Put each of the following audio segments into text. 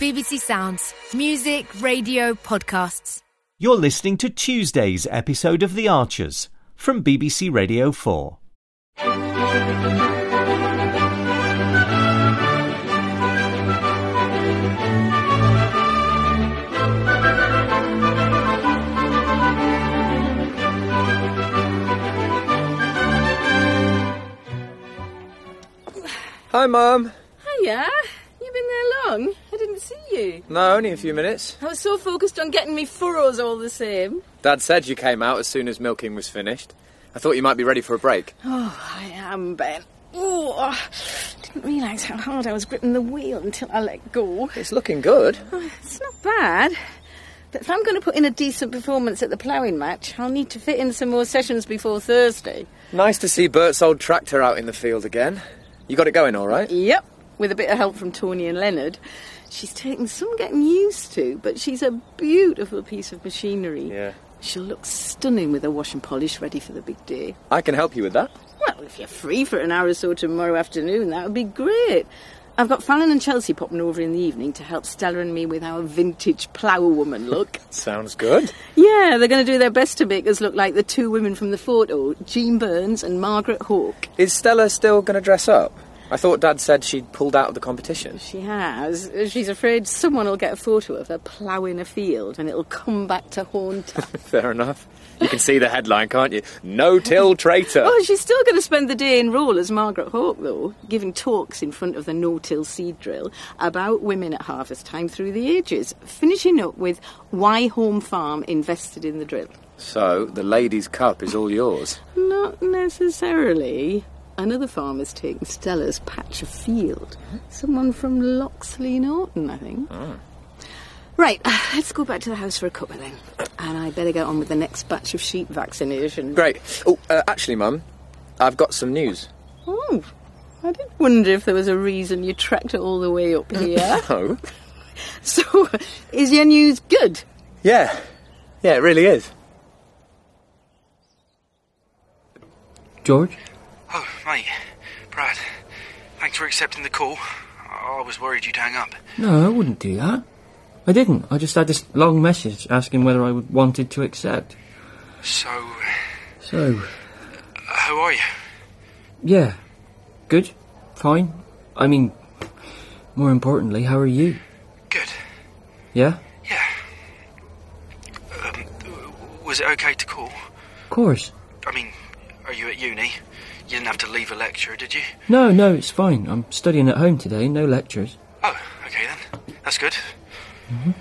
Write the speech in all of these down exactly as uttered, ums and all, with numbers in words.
B B C Sounds. Music, radio, podcasts. You're listening to Tuesday's episode of The Archers from B B C Radio four. Hi, Mum. Hiya. You been there long? I didn't see you. No, only a few minutes. I was so focused on getting me furrows all the same. Dad said you came out as soon as milking was finished. I thought you might be ready for a break. Oh, I am, Ben. Oh, I didn't realise how hard I was gripping the wheel until I let go. It's looking good. Oh, it's not bad. But if I'm going to put in a decent performance at the ploughing match, I'll need to fit in some more sessions before Thursday. Nice to see Bert's old tractor out in the field again. You got it going all right? Yep, with a bit of help from Tony and Leonard. She's taken some getting used to, but she's a beautiful piece of machinery. Yeah. She'll look stunning with her wash and polish ready for the big day. I can help you with that. Well, if you're free for an hour or so tomorrow afternoon, that would be great. I've got Fallon and Chelsea popping over in the evening to help Stella and me with our vintage plough woman look. Sounds good. Yeah, they're going to do their best to make us look like the two women from the photo, Jean Burns and Margaret Hawke. Is Stella still going to dress up? I thought Dad said she'd pulled out of the competition. She has. She's afraid someone will get a photo of her ploughing a field and it'll come back to haunt her. Fair enough. You can see the headline, can't you? No-till traitor. Oh, she's still going to spend the day in role as Margaret Hawke, though, giving talks in front of the no-till seed drill about women at harvest time through the ages, finishing up with why Home Farm invested in the drill. So, the ladies' cup is all yours? Not necessarily. Another farmer's taken Stella's patch of field. Someone from Loxley Norton, I think. Oh. Right, let's go back to the house for a cuppa then. And I better get on with the next batch of sheep vaccination. Great. Oh, uh, actually, Mum, I've got some news. Oh, I did wonder if there was a reason you tracked it all the way up here. No. So, is your news good? Yeah. Yeah, it really is. George? Oh, mate. Brad, thanks for accepting the call. I was worried you'd hang up. No, I wouldn't do that. I didn't. I just had this long message asking whether I would wanted to accept. So... So... Uh, how are you? Yeah. Good. Fine. I mean, more importantly, how are you? Good. Yeah? Yeah. Um, was it okay to call? Of course. I mean, are you at uni? You didn't have to leave a lecture, did you? No, no, it's fine. I'm studying at home today, no lectures. Oh, okay then. That's good. Mm-hmm.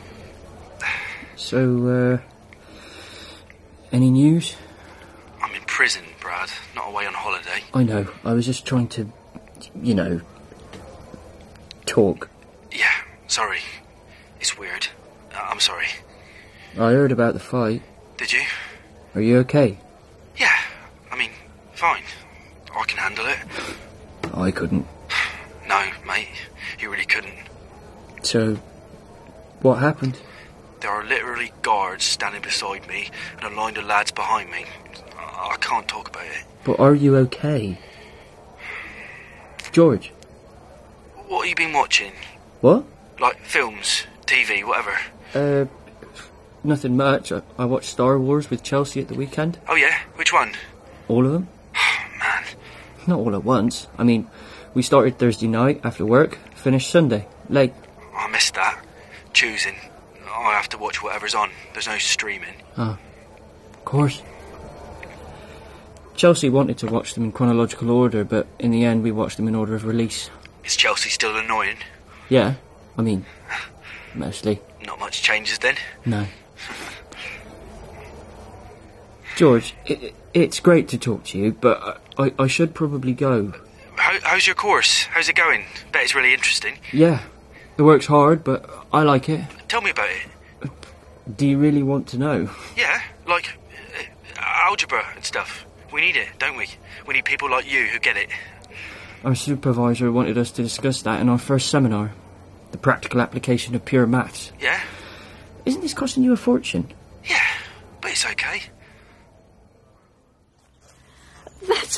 So, uh... any news? I'm in prison, Brad, not away on holiday. I know. I was just trying to, you know, talk. Yeah, sorry. It's weird. Uh, I'm sorry. I heard about the fight. Did you? Are you okay? Yeah, I mean, fine. I can handle it. I couldn't. No, mate, you really couldn't. So, what happened? There are literally guards standing beside me and a line of lads behind me. I, I can't talk about it. But are you okay? George? What have you been watching? What? Like films, T V, whatever? Uh, nothing much. I, I watched Star Wars with Chelsea at the weekend. Oh yeah? Which one? All of them. Oh, man. Not all at once. I mean, we started Thursday night after work, finished Sunday, late. I missed that. Choosing. I have to watch whatever's on. There's no streaming. Oh, of course. Chelsea wanted to watch them in chronological order, but in the end we watched them in order of release. Is Chelsea still annoying? Yeah, I mean, mostly. Not much changes then? No. George, it, it's great to talk to you, but I, I should probably go. How, how's your course? How's it going? Bet it's really interesting. Yeah, the work's hard, but I like it. Tell me about it. Do you really want to know? Yeah, like uh, algebra and stuff. We need it, don't we? We need people like you who get it. Our supervisor wanted us to discuss that in our first seminar. The practical application of pure maths. Yeah? Isn't this costing you a fortune? Yeah, but it's okay. That's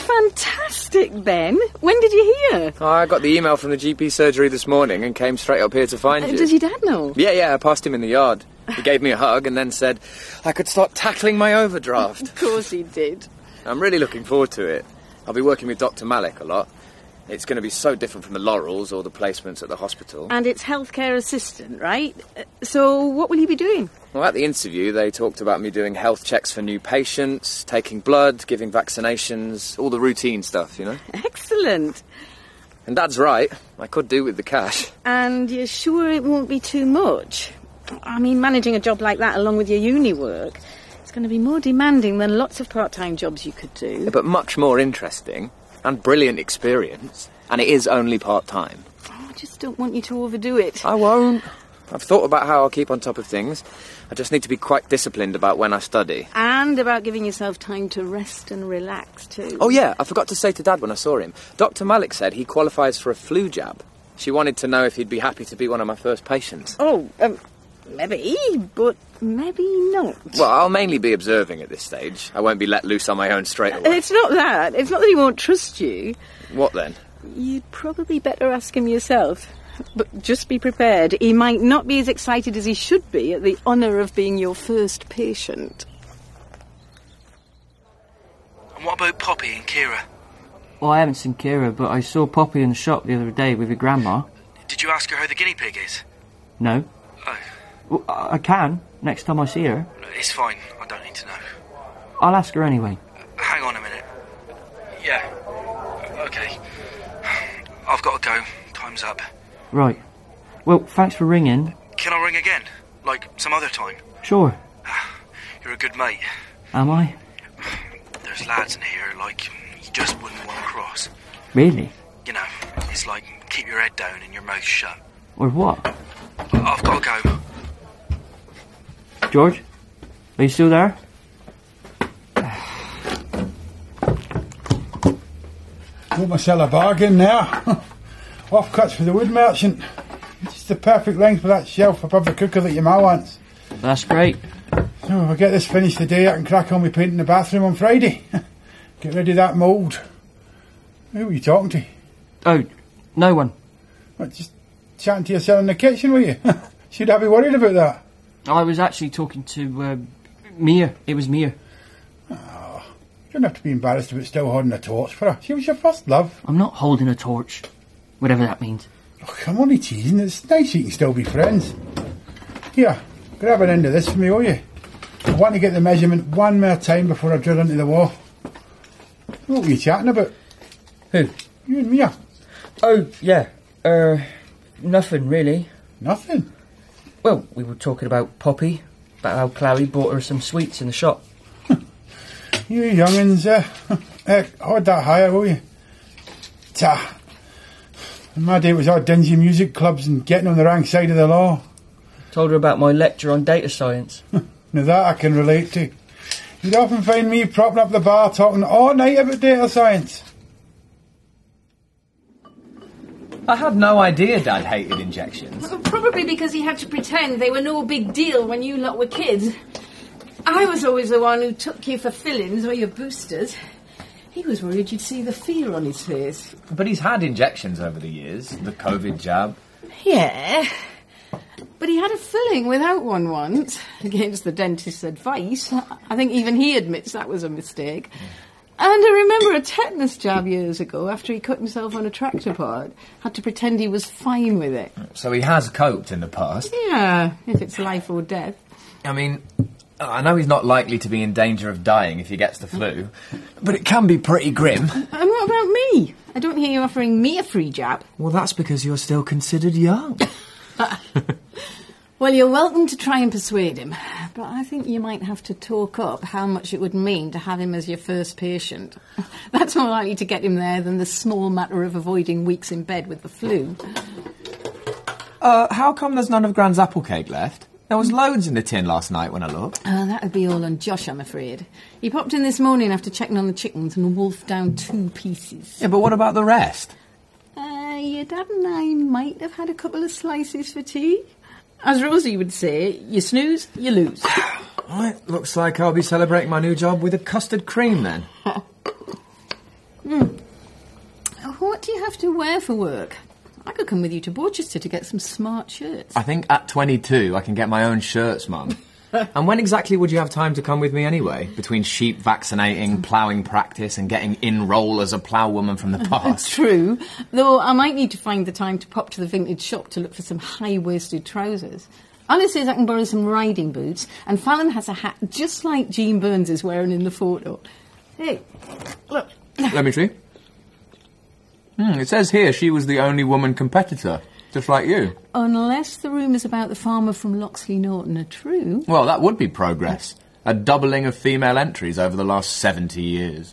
fantastic, Ben. When did you hear? Oh, I got the email from the G P surgery this morning and came straight up here to find Uh, you. does your dad know? Yeah, yeah, I passed him in the yard. He gave me a hug and then said I could start tackling my overdraft. Of course he did. I'm really looking forward to it. I'll be working with Doctor Malik a lot. It's going to be so different from the Laurels or the placements at the hospital. And it's healthcare assistant, right? Uh, So what will you be doing? Well, at the interview, they talked about me doing health checks for new patients, taking blood, giving vaccinations, all the routine stuff, you know? Excellent. And Dad's right. I could do with the cash. And you're sure it won't be too much? I mean, managing a job like that along with your uni work, it's going to be more demanding than lots of part-time jobs you could do. But much more interesting and brilliant experience. And it is only part-time. I just don't want you to overdo it. I won't. I've thought about how I'll keep on top of things. I just need to be quite disciplined about when I study. And about giving yourself time to rest and relax, too. Oh, yeah, I forgot to say to Dad when I saw him. Doctor Malik said he qualifies for a flu jab. She wanted to know if he'd be happy to be one of my first patients. Oh, um, maybe, but maybe not. Well, I'll mainly be observing at this stage. I won't be let loose on my own straight away. It's not that. It's not that he won't trust you. What then? You'd probably better ask him yourself. But just be prepared. He might not be as excited as he should be at the honour of being your first patient. And what about Poppy and Kira? Well, I haven't seen Kira, but I saw Poppy in the shop the other day with your grandma. Did you ask her how the guinea pig is? No. Oh, Well, I I can, next time I see her. it's fine. I don't need to know. I'll ask her anyway. Hang on a minute. Yeah. Okay. I've got to go. Time's up. Right. Well, thanks for ringing. Can I ring again? Like some other time? Sure. You're a good mate. Am I? There's lads in here like you just wouldn't want to cross. Really? You know, it's like keep your head down and your mouth shut. Or what? I've got to go. George? Are you still there? Got myself a bargain now. Offcuts for the wood merchant. Just the perfect length for that shelf above the cooker that your ma wants. That's great. So if I get this finished today, I can crack on with painting the bathroom on Friday. Get rid of that mould. Who were you talking to? Oh, no one. What, just chatting to yourself in the kitchen, were you? Should I be worried about that? I was actually talking to uh, Mia. It was Mia. You don't have to be embarrassed about still holding a torch for her. She was your first love. I'm not holding a torch. Whatever that means. Oh, I'm only teasing. It's nice you can still be friends. Here, grab an end of this for me, will you? I want to get the measurement one more time before I drill into the wall. What were you chatting about? Who? You and Mia. Oh, yeah. Uh, nothing really. Nothing. Well, we were talking about Poppy, about how Chloe bought her some sweets in the shop. You young'uns, uh, uh, hold that higher, will you? Ta. In my day it was all dingy music clubs and getting on the wrong side of the law. Told her about my lecture on data science. Now that I can relate to. You'd often find me propping up the bar talking all night about data science. I had no idea Dad hated injections. Probably because he had to pretend they were no big deal when you lot were kids. I was always the one who took you for fillings or your boosters. He was worried you'd see the fear on his face. But he's had injections over the years. The COVID jab. Yeah, but he had a filling without one once, against the dentist's advice. I think even he admits that was a mistake. And I remember a tetanus jab years ago after he cut himself on a tractor part. Had to pretend he was fine with it. So he has coped in the past. Yeah, if it's life or death. I mean, I know he's not likely to be in danger of dying if he gets the flu, but it can be pretty grim. And what about me? I don't hear you offering me a free jab. Well, that's because you're still considered young. Well, you're welcome to try and persuade him, but I think you might have to talk up how much it would mean to have him as your first patient. That's more likely to get him there than the small matter of avoiding weeks in bed with the flu. Uh, how come there's none of Gran's apple cake left? There was loads in the tin last night when I looked. Oh, that would be all on Josh, I'm afraid. He popped in this morning after checking on the chickens and wolfed down two pieces. Yeah, but what about the rest? Uh, your dad and I might have had a couple of slices for tea. As Rosie would say, you snooze, you lose. Right, looks like I'll be celebrating my new job with a custard cream then. to wear for work? I could come with you to Borchester to get some smart shirts. I think at twenty-two I can get my own shirts, Mum. And when exactly would you have time to come with me anyway? Between sheep vaccinating, ploughing practice and getting in role as a ploughwoman from the past. True, though I might need to find the time to pop to the vintage shop to look for some high-waisted trousers. Alice says I can borrow some riding boots, and Fallon has a hat just like Jean Burns is wearing in the photo. Hey, look. Let me see. Hmm, it says here she was the only woman competitor, just like you. Unless the rumours about the farmer from Loxley Norton are true. Well, that would be progress. A doubling of female entries over the last seventy years.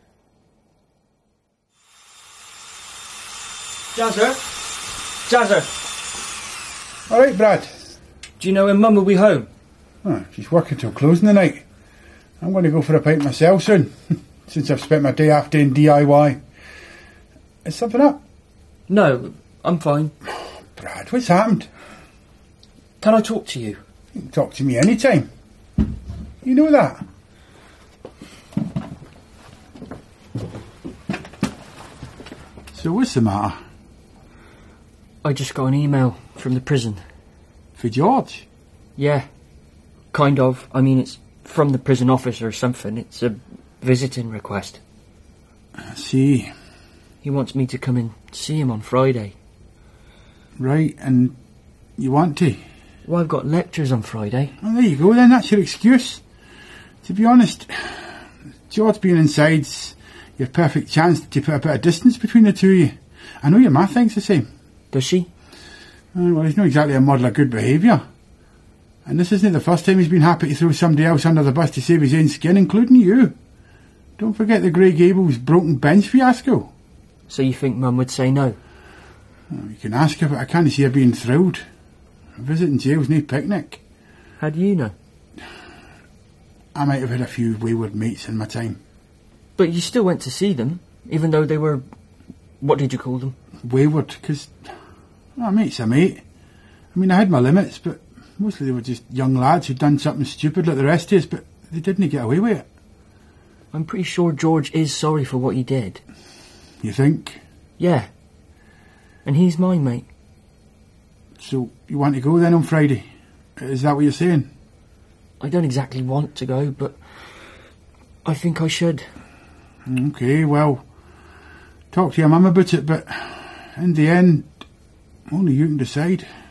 Jazzer? Jazzer, All right, Brad. do you know when Mum will be home? Oh, she's working till closing the night. I'm going to go for a pint myself soon, since I've spent my day off doing D I Y. Is something up? No, I'm fine. Brad, what's happened? Can I talk to you? You can talk to me anytime. You know that. So what's the matter? I just got an email from the prison. For George? Yeah, kind of. I mean, it's from the prison office or something. It's a visiting request. I see. He wants me to come and see him on Friday. Right, and you want to? Well, I've got lectures on Friday. Well, there you go then, that's your excuse. To be honest, George being inside's your perfect chance to put a bit of distance between the two of you. I know your ma thinks the same. Does she? Uh, well, he's not exactly a model of good behaviour. And this isn't the first time he's been happy to throw somebody else under the bus to save his own skin, including you. Don't forget the Grey Gables broken bench fiasco. So you think Mum would say no? Well, you can ask her, but I can't see her being thrilled. A visit in jail's no picnic. How do you know? I might have had a few wayward mates in my time. But you still went to see them, even though they were... What did you call them? Wayward, because... Oh, a mate's a mate. I mean, I had my limits, but mostly they were just young lads who'd done something stupid like the rest of us, but they didn't get away with it. I'm pretty sure George is sorry for what he did. You think? Yeah. And he's mine, mate. So, you want to go then on Friday? Is that what you're saying? I don't exactly want to go, but I think I should. Okay, well, talk to your mum about it, but in the end, only you can decide.